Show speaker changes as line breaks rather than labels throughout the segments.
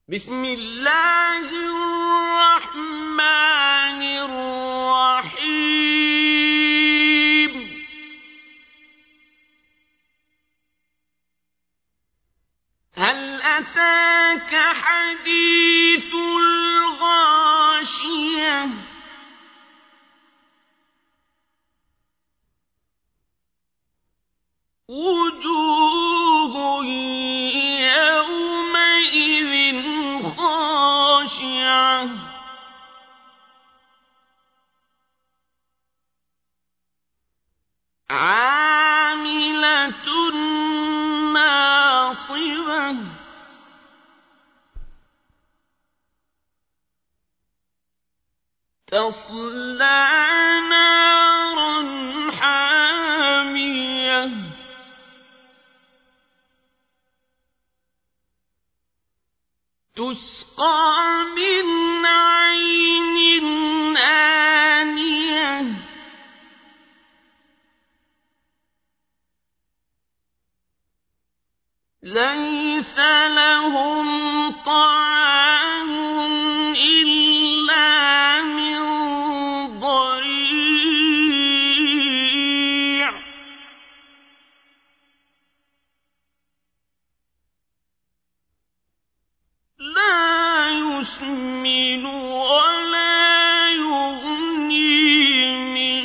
بسم الله الرحمن الرحيم هل أتاك حديث الغاشية وجوه يومئذ خاشعة عاملة ناصبة تصلى نارا حامية تسقى من عين آنية ليس لهم طعام إلا من ضريع لا يسمن ولا يغني من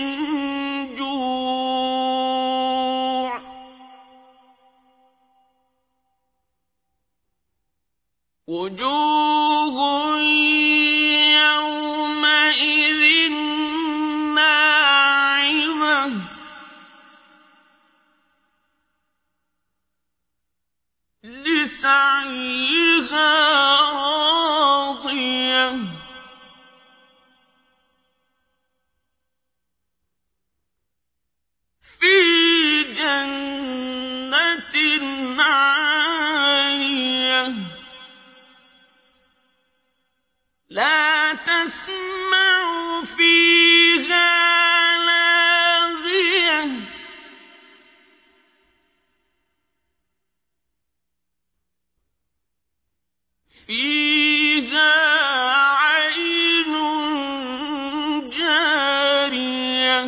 جوع وجوه يومئذ ناعمة لسعيها راضية في جنة عالية لا تسمع فيها لاغية فيها عين جارية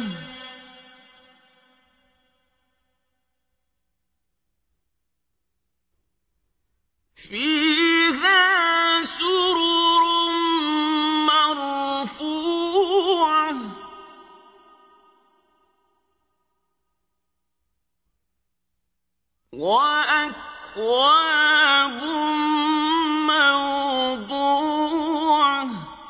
فيها سرر مرفوعة وأكواب موضوعة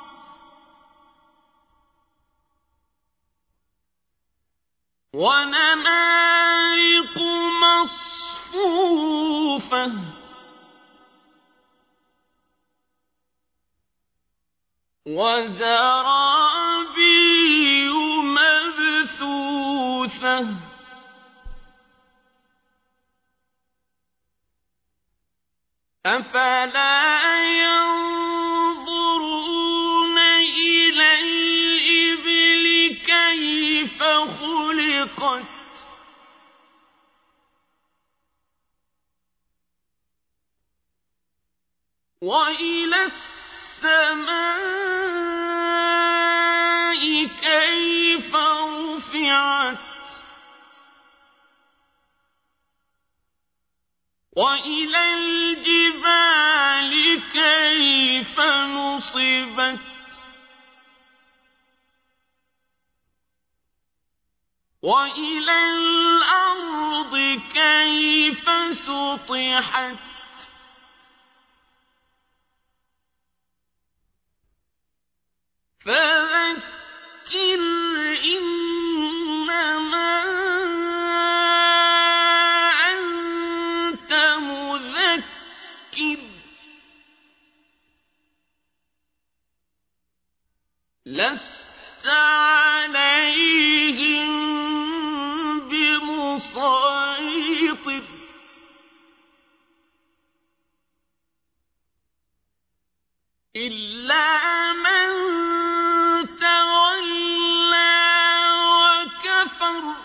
ونمارق مصفوفة وزرابي مبثوثة أفلا ينظرون إلى الإبل كيف خلقت وإلى السماء كيف رفعت وإلى الجبال كيف نصبت وإلى الأرض كيف سطحت فذكر إنما أنت مذكر لست عليهم بمسيطر إلا من تولى وكفر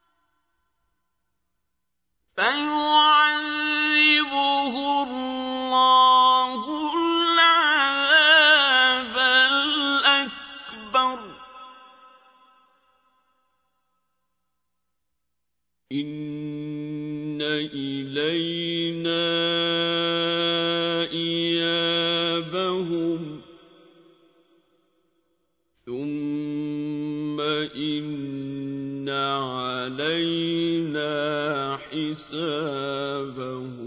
فيعذبه الله إن إلينا إيابهم ثم إن علينا حسابهم